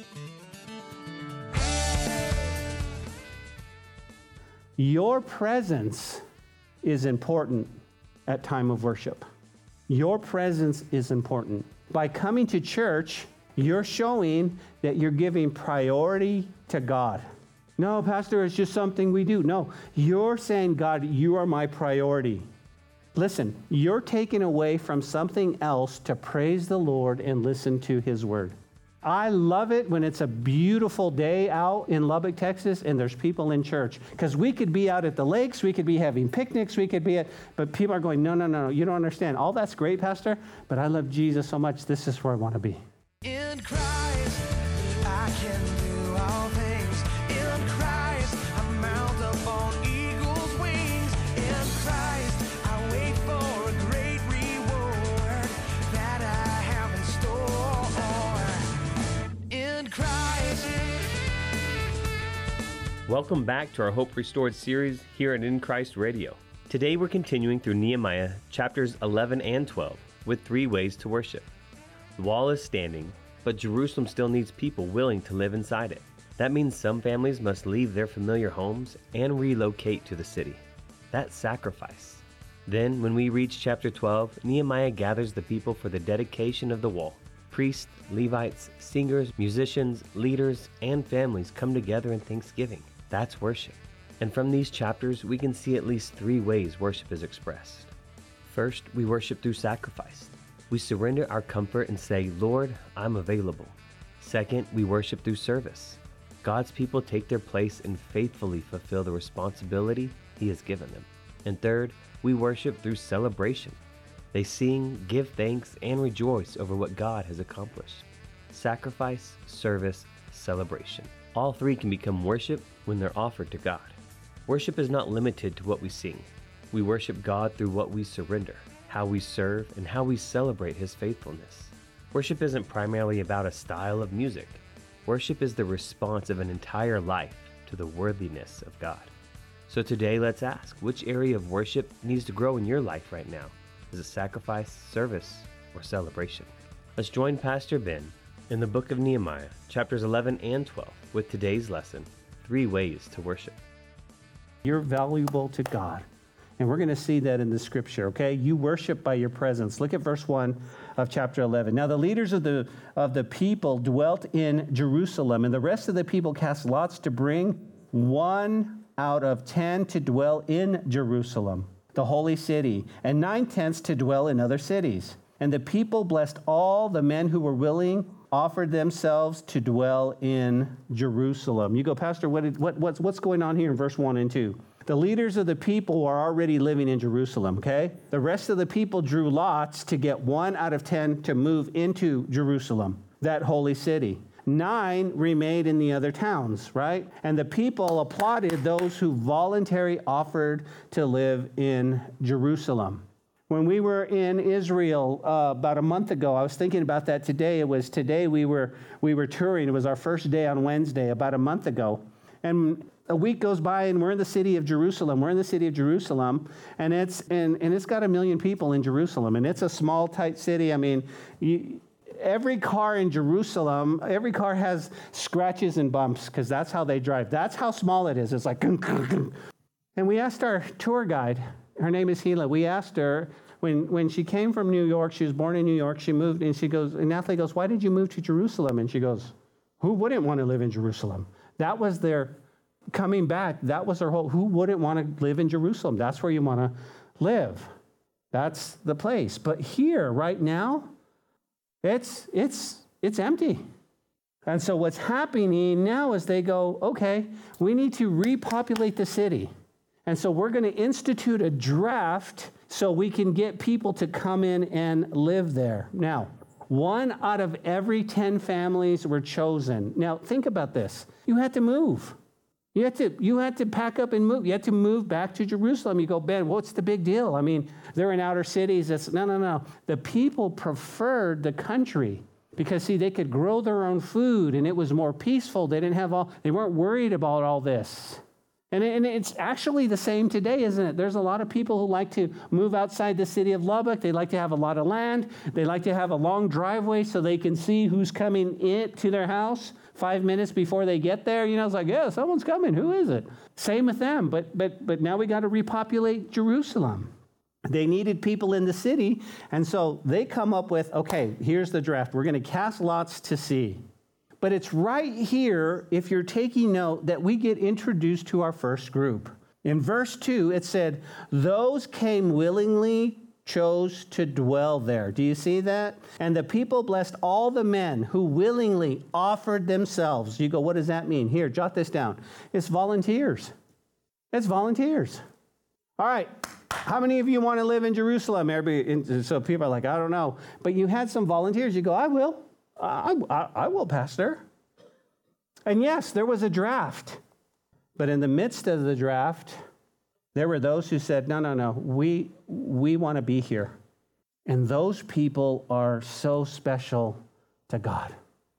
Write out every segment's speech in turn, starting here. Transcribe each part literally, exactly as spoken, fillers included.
Your presence is important at time of worship. Your presence is important. By coming to church, you're showing that you're giving priority to God. No, Pastor, it's just something we do. No, you're saying, God, you are my priority. Listen, you're taking away from something else to praise the Lord and listen to his word. I love it when it's a beautiful day out in Lubbock, Texas, and there's people in church. Because we could be out at the lakes, we could be having picnics, we could be at, but people are going, no, no, no, no, you don't understand. All that's great, Pastor, but I love Jesus so much, this is where I want to be. In Christ, I can do all things. In Christ, I mount up on eagle's wings. In Christ, I wait for a great reward that I have in store. In Christ. Welcome back to our Hope Restored series here at In Christ Radio. Today we're continuing through Nehemiah chapters eleven and twelve with three ways to worship. The wall is standing, but Jerusalem still needs people willing to live inside it. That means some families must leave their familiar homes and relocate to the city. That's sacrifice. Then, when we reach chapter twelve, Nehemiah gathers the people for the dedication of the wall. Priests, Levites, singers, musicians, leaders, and families come together in thanksgiving. That's worship. And from these chapters, we can see at least three ways worship is expressed. First, we worship through sacrifice. We surrender our comfort and say, Lord, I'm available. Second, we worship through service. God's people take their place and faithfully fulfill the responsibility He has given them. And third, we worship through celebration. They sing, give thanks, and rejoice over what God has accomplished. Sacrifice, service, celebration. All three can become worship when they're offered to God. Worship is not limited to what we sing. We worship God through what we surrender, how we serve, and how we celebrate His faithfulness. Worship isn't primarily about a style of music. Worship is the response of an entire life to the worthiness of God. So today, let's ask, which area of worship needs to grow in your life right now? Is it sacrifice, service, or celebration? Let's join Pastor Ben in the book of Nehemiah, chapters eleven and twelve, with today's lesson, Three Ways to Worship. You're valuable to God. And we're going to see that in the scripture, okay? You worship by your presence. Look at verse one of chapter eleven. Now the leaders of the of the people dwelt in Jerusalem, and the rest of the people cast lots to bring one out of ten to dwell in Jerusalem, the holy city, and nine-tenths to dwell in other cities. And the people blessed all the men who were willing, offered themselves to dwell in Jerusalem. You go, Pastor, what, did, what what's what's going on here in verse one and two? The leaders of the people are already living in Jerusalem, okay? The rest of the people drew lots to get one out of ten to move into Jerusalem, that holy city. Nine remained in the other towns, right? And the people applauded those who voluntarily offered to live in Jerusalem. When we were in Israel uh, about a month ago, I was thinking about that today. It was today we were we were touring. It was our first day on Wednesday, about a month ago. And a week goes by and we're in the city of Jerusalem. We're in the city of Jerusalem, and it's and, and it's got a million people in Jerusalem, and it's a small, tight city. I mean, you, every car in Jerusalem, every car has scratches and bumps because that's how they drive. That's how small it is. It's like, and we asked our tour guide, her name is Hila, we asked her, when, when she came from New York, she was born in New York, she moved, and she goes, and Natalie goes, why did you move to Jerusalem? And she goes, who wouldn't want to live in Jerusalem? That was their, coming back, that was their whole, who wouldn't want to live in Jerusalem? That's where you want to live. That's the place. But here, right now, It's it's it's empty. And so what's happening now is they go, okay, we need to repopulate the city. And so we're going to institute a draft so we can get people to come in and live there. Now, one out of every ten families were chosen. Now, think about this. You had to move. You had to you had to pack up and move. You had to move back to Jerusalem. You go, Ben, what's the big deal? I mean, they're in outer cities. It's, no, no, no. The people preferred the country because, see, they could grow their own food, and it was more peaceful. They didn't have all. They weren't worried about all this. And, and it's actually the same today, isn't it? There's a lot of people who like to move outside the city of Lubbock. They like to have a lot of land. They like to have a long driveway so they can see who's coming in to their house five minutes before they get there. You know, it's like, yeah, someone's coming. Who is it? Same with them. But but but now we got to repopulate Jerusalem. They needed people in the city. And so they come up with, okay, here's the draft. We're going to cast lots to see. But it's right here, if you're taking note, that we get introduced to our first group. In verse two, it said, those came willingly, chose to dwell there. Do you see that? And the people blessed all the men who willingly offered themselves. You go, what does that mean? Here, jot this down. It's volunteers. It's volunteers. All right. How many of you want to live in Jerusalem? Everybody, so people are like, I don't know. But you had some volunteers. You go, I will. I, I, I will, Pastor. And yes, there was a draft. But in the midst of the draft, there were those who said, no, no, no, we, we want to be here. And those people are so special to God.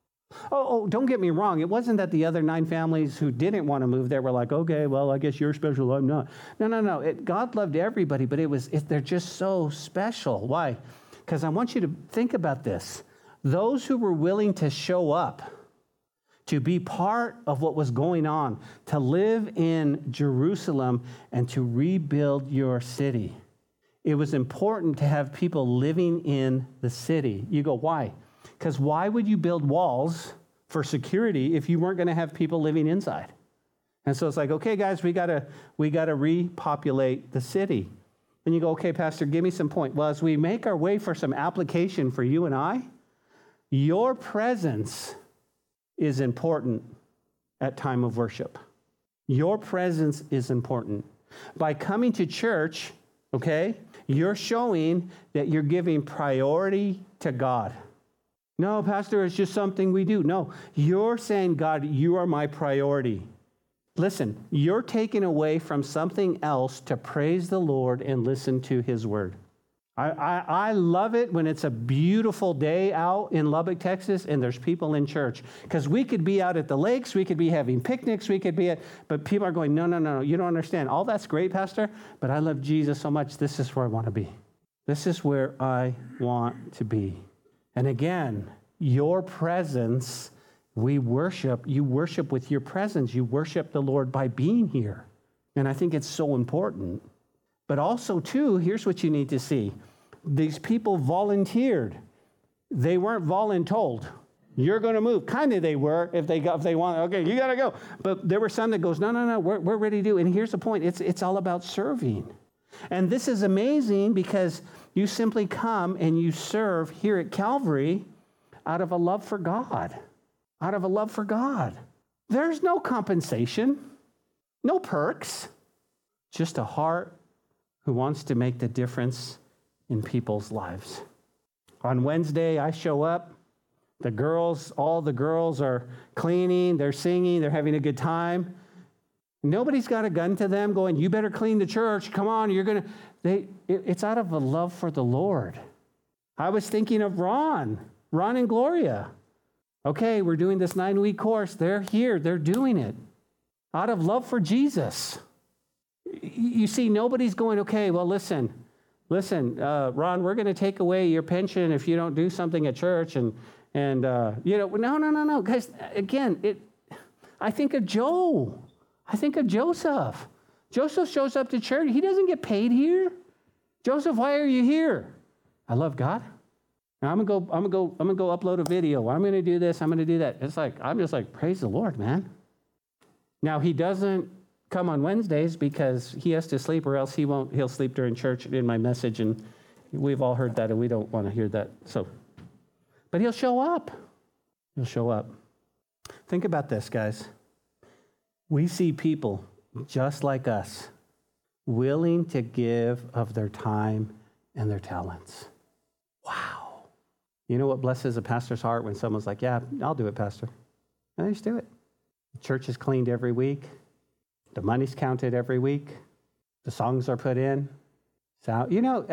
Oh, oh, don't get me wrong. It wasn't that the other nine families who didn't want to move there were like, okay, well, I guess you're special, I'm not. No, no, no. It, God loved everybody, but it was it, they're just so special. Why? Because I want you to think about this. Those who were willing to show up, to be part of what was going on, to live in Jerusalem and to rebuild your city. It was important to have people living in the city. You go, why? Because why would you build walls for security if you weren't going to have people living inside? And so it's like, okay, guys, we gotta we gotta repopulate the city. And you go, okay, Pastor, give me some point. Well, as we make our way for some application for you and I, your presence is important at time of worship. Your presence is important. By coming to church, okay, you're showing that you're giving priority to God. No, Pastor, it's just something we do. No, you're saying, God, you are my priority. Listen, you're taking away from something else to praise the Lord and listen to his word. I, I, I love it when it's a beautiful day out in Lubbock, Texas, and there's people in church. Because we could be out at the lakes, we could be having picnics, we could be at, but people are going, no, no, no, no, you don't understand. All that's great, Pastor, but I love Jesus so much, this is where I want to be. This is where I want to be. And again, your presence, we worship, you worship with your presence. You worship the Lord by being here. And I think it's so important. But also, too, here's what you need to see. These people volunteered. They weren't voluntold. You're going to move. Kind of they were if they got, if they want, okay, you got to go. But there were some that goes, no, no, no, we're, we're ready to do. And here's the point. It's, it's all about serving. And this is amazing because you simply come and you serve here at Calvary out of a love for God. Out of a love for God. There's no compensation, no perks, just a heart who wants to make the difference in people's lives. On Wednesday, I show up. The girls, all the girls are cleaning, they're singing, they're having a good time. Nobody's got a gun to them going, you better clean the church. Come on, you're going to. They. It, it's out of a love for the Lord. I was thinking of Ron, Ron and Gloria. Okay, we're doing this nine-week course. They're here. They're doing it out of love for Jesus. You see, nobody's going, okay, well, listen, listen, uh, Ron, we're going to take away your pension if you don't do something at church. And, and uh, you know, no, no, no, no. Guys, again, it. I think of Joe. I think of Joseph. Joseph shows up to church. He doesn't get paid here. Joseph, why are you here? I love God. Now I'm gonna go. I'm gonna go. I'm gonna go upload a video. I'm gonna do this. I'm gonna do that. It's like I'm just like praise the Lord, man. Now he doesn't come on Wednesdays because he has to sleep, or else he won't. He'll sleep during church in my message, and we've all heard that, and we don't want to hear that. So, but he'll show up. He'll show up. Think about this, guys. We see people just like us, willing to give of their time and their talents. Wow. You know what blesses a pastor's heart when someone's like, yeah, I'll do it, Pastor. And they just do it. The church is cleaned every week. The money's counted every week. The songs are put in. So, you know,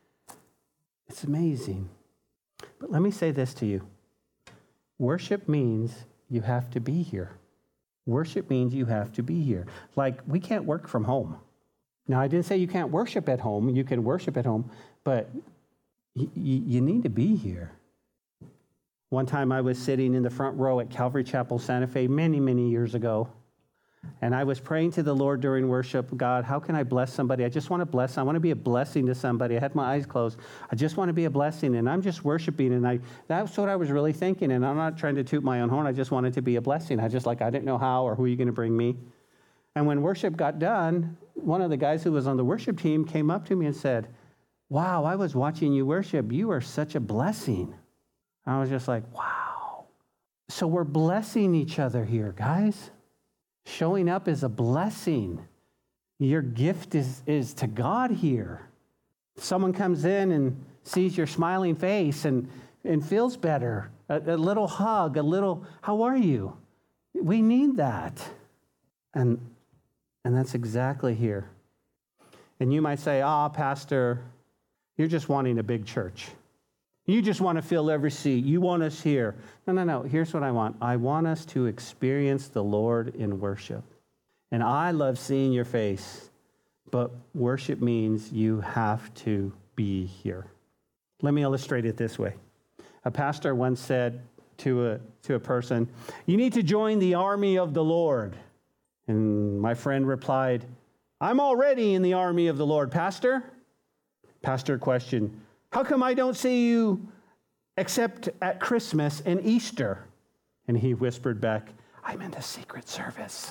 it's amazing. But let me say this to you. Worship means you have to be here. Worship means you have to be here. Like, we can't work from home. Now, I didn't say you can't worship at home. You can worship at home, but y- y- you need to be here. One time I was sitting in the front row at Calvary Chapel, Santa Fe, many, many years ago. And I was praying to the Lord during worship, God, how can I bless somebody? I just want to bless. I want to be a blessing to somebody. I had my eyes closed. I just want to be a blessing. And I'm just worshiping. And I that's what I was really thinking. And I'm not trying to toot my own horn. I just wanted to be a blessing. I just like, I didn't know how or who are you going to bring me. And when worship got done, one of the guys who was on the worship team came up to me and said, wow, I was watching you worship. You are such a blessing. I was just like, wow. So we're blessing each other here, guys. Showing up is a blessing. Your gift is, is to God here. Someone comes in and sees your smiling face and, and feels better. A, a little hug, a little, how are you? We need that. And, and that's exactly here. And you might say, ah, Pastor, you're just wanting a big church. You just want to fill every seat. You want us here. No, no, no. Here's what I want. I want us to experience the Lord in worship. And I love seeing your face, but worship means you have to be here. Let me illustrate it this way. A pastor once said to a, to a person, you need to join the army of the Lord. And my friend replied, I'm already in the army of the Lord, Pastor. Pastor questioned, how come I don't see you except at Christmas and Easter? And he whispered back, I'm in the Secret Service.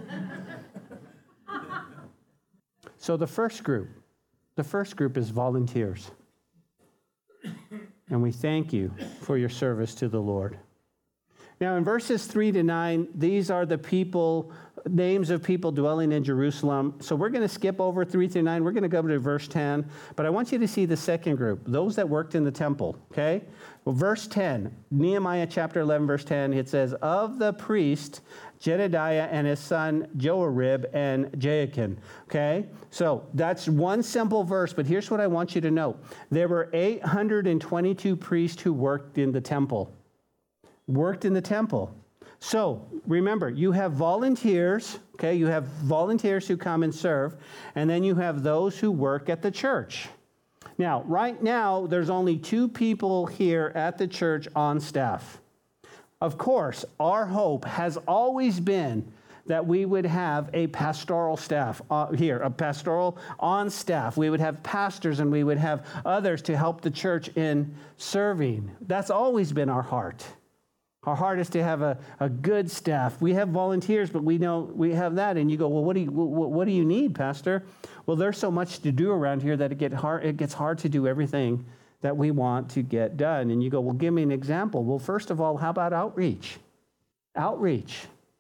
So the first group, the first group is volunteers. And we thank you for your service to the Lord. Now in verses three to nine, these are the people, names of people dwelling in Jerusalem. So we're going to skip over three through nine. We're going to go to verse ten. But I want you to see the second group, those that worked in the temple, okay? Well, verse ten, Nehemiah chapter eleven, verse ten, it says, of the priest, Jedediah and his son Joarib and Jaachin, okay? So that's one simple verse, but here's what I want you to know. There were eight hundred twenty-two priests who worked in the temple. Worked in the temple. So remember, you have volunteers, okay? You have volunteers who come and serve, and then you have those who work at the church. Now, right now, there's only two people here at the church on staff. Of course, our hope has always been that we would have a pastoral staff uh, here, a pastoral on staff. We would have pastors and we would have others to help the church in serving. That's always been our heart. Our heart is to have a, a good staff. We have volunteers, but we know we have that. And you go, well, what do you what, what do you need, Pastor? Well, there's so much to do around here that it get hard. It gets hard to do everything that we want to get done. And you go, well, give me an example. Well, first of all, how about outreach? Outreach.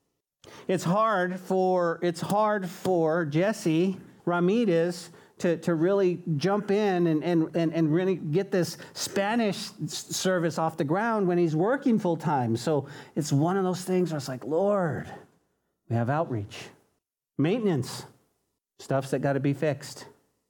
It's hard for it's hard for Jesse Ramirez to, to really jump in and, and, and, and really get this Spanish service off the ground when he's working full time. So it's one of those things where it's like, Lord, we have outreach. Maintenance, stuff's that got to be fixed.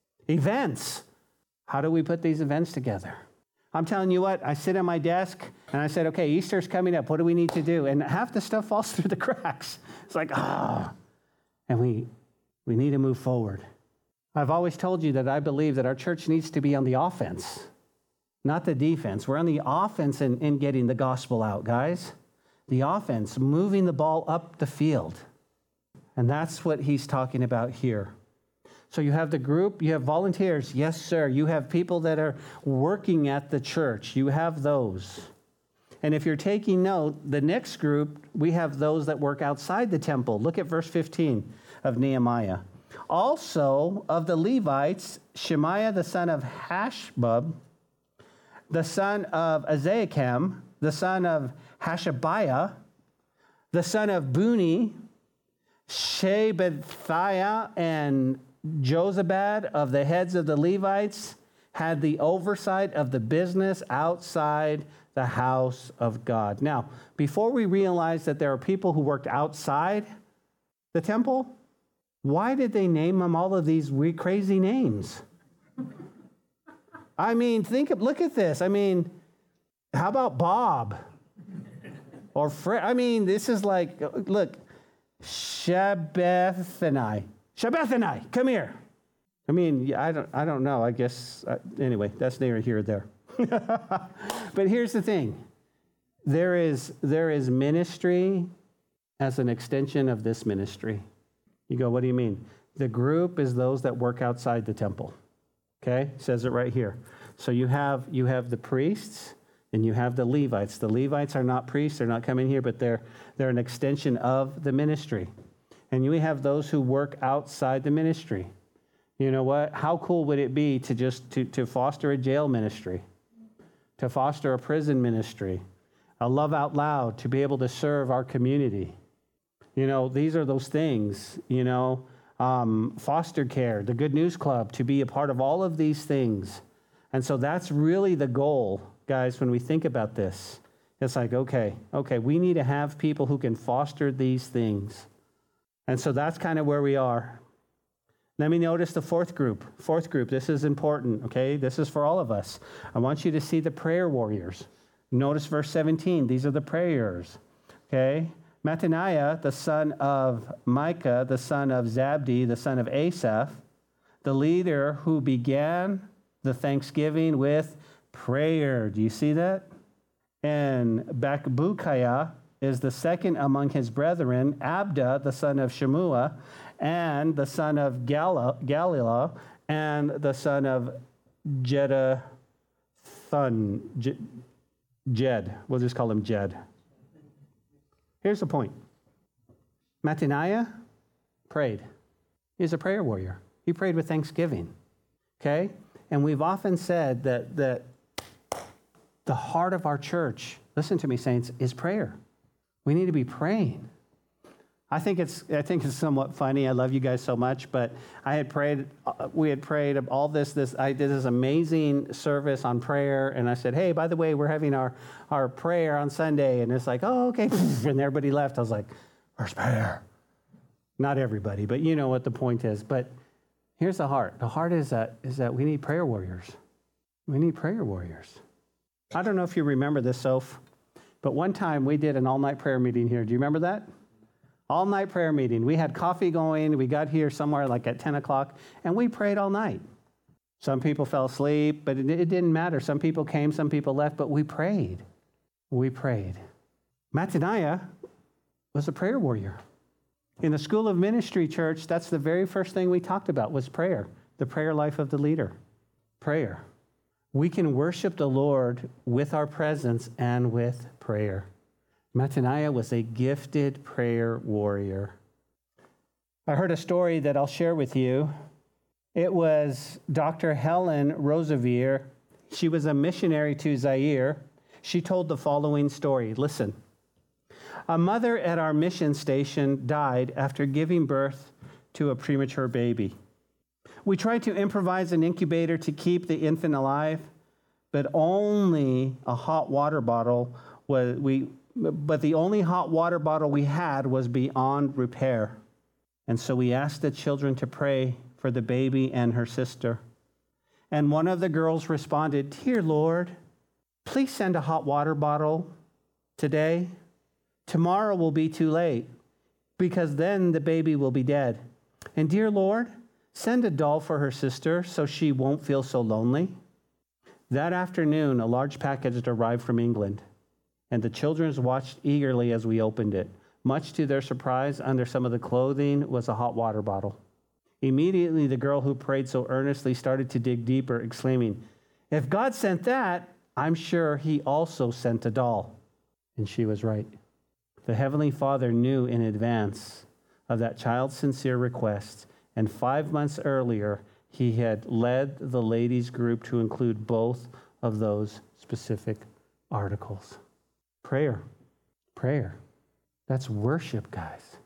Events, how do we put these events together? I'm telling you what, I sit at my desk and I said, okay, Easter's coming up. What do we need to do? And half the stuff falls through the cracks. It's like, ah, oh. and we we need to move forward. I've always told you that I believe that our church needs to be on the offense, not the defense. We're on the offense in, in getting the gospel out, guys. The offense, moving the ball up the field. And that's what he's talking about here. So you have the group, you have volunteers. Yes, sir. You have people that are working at the church. You have those. And if you're taking note, the next group, we have those that work outside the temple. Look at verse fifteen of Nehemiah. Also of the Levites, Shemaiah the son of Hashbub, the son of Azekam, the son of Hashabiah, the son of Buni, Shebethiah and Jozabad of the heads of the Levites had the oversight of the business outside the house of God. Now, before we realize that there are people who worked outside the temple, why did they name them all of these weird, crazy names? I mean, think of, look at this. I mean, how about Bob or Fred? I mean, this is like, look, Shabbethani. Shabbethani, come here. I mean, I don't, I don't know. I guess, uh, anyway, that's neither here or there. But here's the thing. There is, there is ministry as an extension of this ministry. You go, what do you mean? The group is those that work outside the temple. Okay? It says it right here. So you have, you have the priests and you have the Levites. The Levites are not priests. They're not coming here, but they're, they're an extension of the ministry. And you have those who work outside the ministry. You know what? How cool would it be to just to, to foster a jail ministry, to foster a prison ministry, a Love Out Loud, to be able to serve our community? You know, these are those things, you know, um, foster care, the Good News Club, to be a part of all of these things. And so that's really the goal, guys, when we think about this. It's like, okay, okay, we need to have people who can foster these things. And so that's kind of where we are. Let me notice the fourth group. Fourth group, this is important, okay? This is for all of us. I want you to see the prayer warriors. Notice verse seventeen. These are the prayers, okay? Mattaniah, the son of Micah, the son of Zabdi, the son of Asaph, the leader who began the thanksgiving with prayer. Do you see that? And Bakbukiah is the second among his brethren, Abda, the son of Shemua, and the son of Galilah, and the son of Jeduthun, Jed. We'll just call him Jed. Here's the point. Mattaniah prayed. He's a prayer warrior. He prayed with thanksgiving. Okay? And we've often said that, that the heart of our church, listen to me, saints, is prayer. We need to be praying. I think it's I think it's somewhat funny. I love you guys so much, but I had prayed. Uh, we had prayed all this. This I did this amazing service on prayer, and I said, "Hey, by the way, we're having our our prayer on Sunday." And it's like, "Oh, okay." And everybody left. I was like, "Where's prayer?" Not everybody, but you know what the point is. But here's the heart. The heart is that is that we need prayer warriors. We need prayer warriors. I don't know if you remember this, Soph, but one time we did an all-night prayer meeting here. Do you remember that? All-night prayer meeting. We had coffee going. We got here somewhere like at ten o'clock, and we prayed all night. Some people fell asleep, but it, it didn't matter. Some people came, some people left, but we prayed. We prayed. Mattaniah was a prayer warrior. In the School of Ministry Church, that's the very first thing we talked about was prayer, the prayer life of the leader. Prayer. We can worship the Lord with our presence and with prayer. Mattaniah was a gifted prayer warrior. I heard a story that I'll share with you. It was Doctor Helen Roseveare. She was a missionary to Zaire. She told the following story. Listen. A mother at our mission station died after giving birth to a premature baby. We tried to improvise an incubator to keep the infant alive, but only a hot water bottle was we but the only hot water bottle we had was beyond repair. And so we asked the children to pray for the baby and her sister. And one of the girls responded, "Dear Lord, please send a hot water bottle today. Tomorrow will be too late, because then the baby will be dead. And dear Lord, send a doll for her sister so she won't feel so lonely." That afternoon, a large package had arrived from England, and the children watched eagerly as we opened it. Much to their surprise, under some of the clothing was a hot water bottle. Immediately, the girl who prayed so earnestly started to dig deeper, exclaiming, "If God sent that, I'm sure he also sent a doll." And she was right. The Heavenly Father knew in advance of that child's sincere request, and five months earlier, he had led the ladies' group to include both of those specific articles. Prayer. Prayer. That's worship, guys.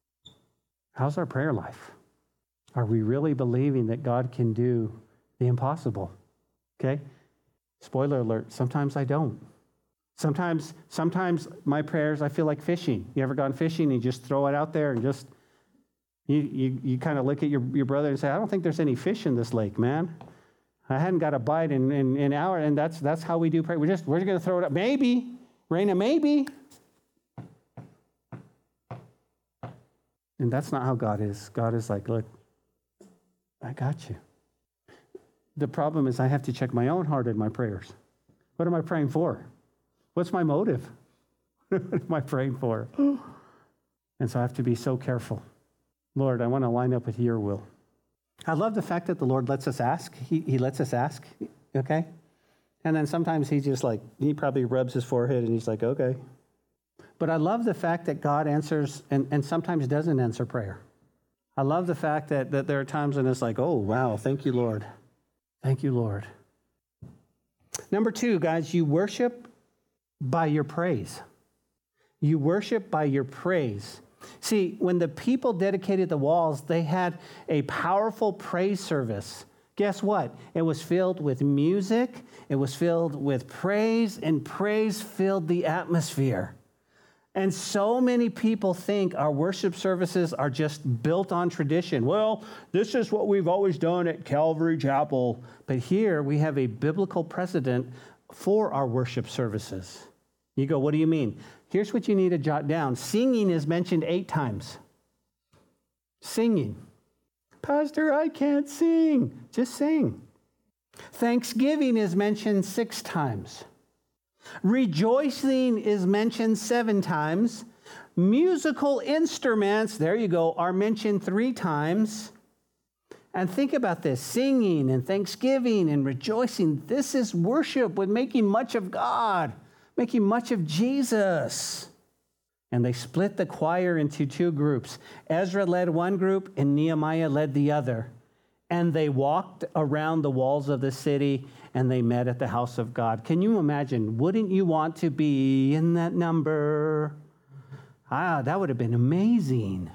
How's our prayer life? Are we really believing that God can do the impossible? Okay? Spoiler alert, sometimes I don't. Sometimes, sometimes my prayers, I feel like fishing. You ever gone fishing and you just throw it out there and just, you you, you kind of look at your, your brother and say, "I don't think there's any fish in this lake, man. I hadn't got a bite in, in, in an hour." And that's that's how we do pray. We're just, we're going to throw it up. Maybe, Raina, maybe. And that's not how God is. God is like, look, I got you. The problem is I have to check my own heart in my prayers. What am I praying for? What's my motive? What am I praying for? And so I have to be so careful. Lord, I want to line up with your will. I love the fact that the Lord lets us ask. He, he lets us ask, okay? And then sometimes he just like, he probably rubs his forehead and he's like, okay. But I love the fact that God answers and, and sometimes doesn't answer prayer. I love the fact that, that there are times when it's like, oh, wow, thank you, Lord. Thank you, Lord. Number two, guys, you worship by your praise. You worship by your praise. See, when the people dedicated the walls, they had a powerful praise service. Guess what? It was filled with music. It was filled with praise, and praise filled the atmosphere. And so many people think our worship services are just built on tradition. Well, this is what we've always done at Calvary Chapel. But here we have a biblical precedent for our worship services. You go, what do you mean? Here's what you need to jot down. Singing is mentioned eight times. Singing. Pastor, I can't sing. Just sing. Thanksgiving is mentioned six times. Rejoicing is mentioned seven times. Musical instruments, there you go, are mentioned three times. And think about this, singing and thanksgiving and rejoicing. This is worship with making much of God, making much of Jesus. And they split the choir into two groups. Ezra led one group and Nehemiah led the other. And they walked around the walls of the city and they met at the house of God. Can you imagine? Wouldn't you want to be in that number? Ah, that would have been amazing.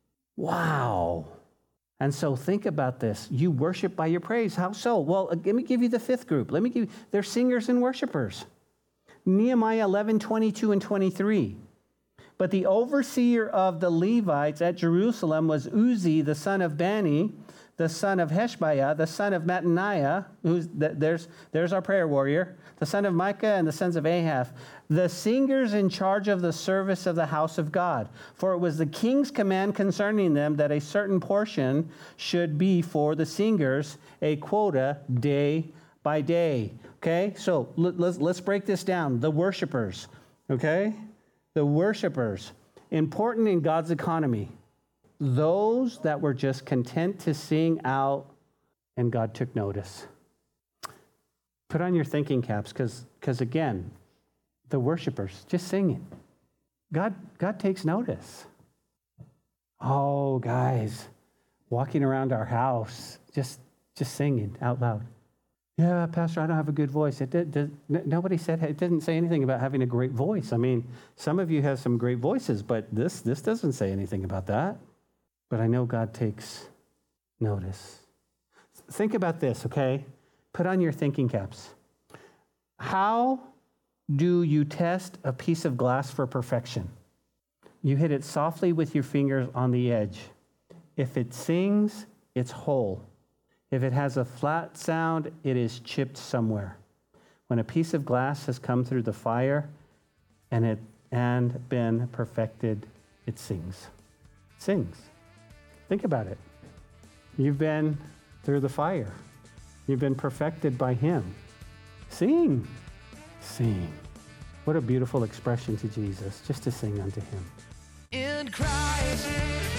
Wow. And so think about this. You worship by your praise. How so? Well, let me give you the fifth group. Let me give you, they're singers and worshipers. Nehemiah eleven, twenty-two and twenty-three. But the overseer of the Levites at Jerusalem was Uzi, the son of Bani, the son of Heshbiah, the son of Mattaniah, who's there's there's our prayer warrior, the son of Micah, and the sons of Ahaph, the singers in charge of the service of the house of God. For it was the king's command concerning them that a certain portion should be for the singers, a quota day by day. Okay, so let's let's break this down. The worshipers, okay, the worshipers, important in God's economy. Those that were just content to sing out, and God took notice. Put on your thinking caps, because because again, the worshipers just singing. God God takes notice. Oh, guys, walking around our house, just just singing out loud. Yeah, Pastor, I don't have a good voice. It did, did, nobody said, it didn't say anything about having a great voice. I mean, some of you have some great voices, but this this doesn't say anything about that. But I know God takes notice. Think about this, okay? Put on your thinking caps. How do you test a piece of glass for perfection? You hit it softly with your fingers on the edge. If it sings, it's whole. If it has a flat sound, it is chipped somewhere. When a piece of glass has come through the fire and it and been perfected, it sings. It sings. Think about it. You've been through the fire. You've been perfected by him. Sing. Sing. What a beautiful expression to Jesus, just to sing unto him. In Christ.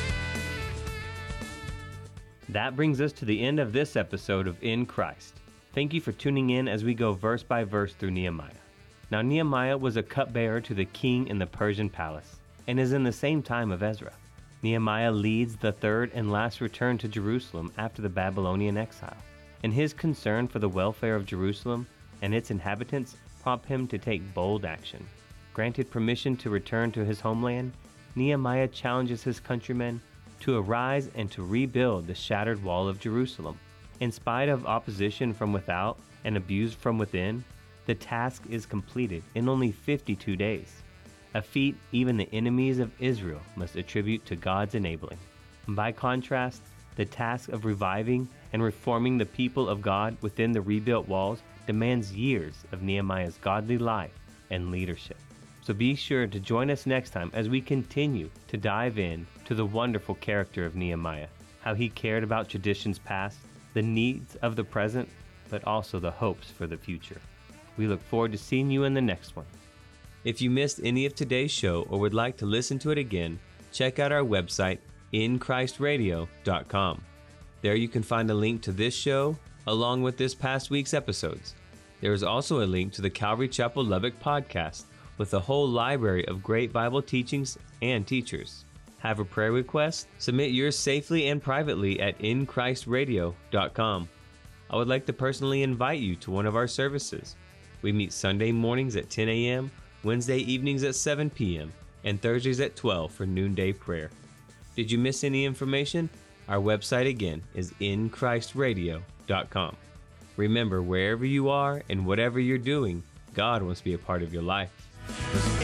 That brings us to the end of this episode of In Christ. Thank you for tuning in as we go verse by verse through Nehemiah. Now, Nehemiah was a cupbearer to the king in the Persian palace and is in the same time of Ezra. Nehemiah leads the third and last return to Jerusalem after the Babylonian exile, and his concern for the welfare of Jerusalem and its inhabitants prompt him to take bold action. Granted permission to return to his homeland, Nehemiah challenges his countrymen to arise and to rebuild the shattered wall of Jerusalem. In spite of opposition from without and abuse from within, the task is completed in only fifty-two days, a feat even the enemies of Israel must attribute to God's enabling. By contrast, the task of reviving and reforming the people of God within the rebuilt walls demands years of Nehemiah's godly life and leadership. So be sure to join us next time as we continue to dive in to the wonderful character of Nehemiah, how he cared about traditions past, the needs of the present, but also the hopes for the future. We look forward to seeing you in the next one. If you missed any of today's show or would like to listen to it again, check out our website, in christ radio dot com. There you can find a link to this show, along with this past week's episodes. There is also a link to the Calvary Chapel Lubbock podcast, with a whole library of great Bible teachings and teachers. Have a prayer request? Submit yours safely and privately at in christ radio dot com. I would like to personally invite you to one of our services. We meet Sunday mornings at ten a.m., Wednesday evenings at seven p.m., and Thursdays at twelve for noonday prayer. Did you miss any information? Our website again is in christ radio dot com. Remember, wherever you are and whatever you're doing, God wants to be a part of your life.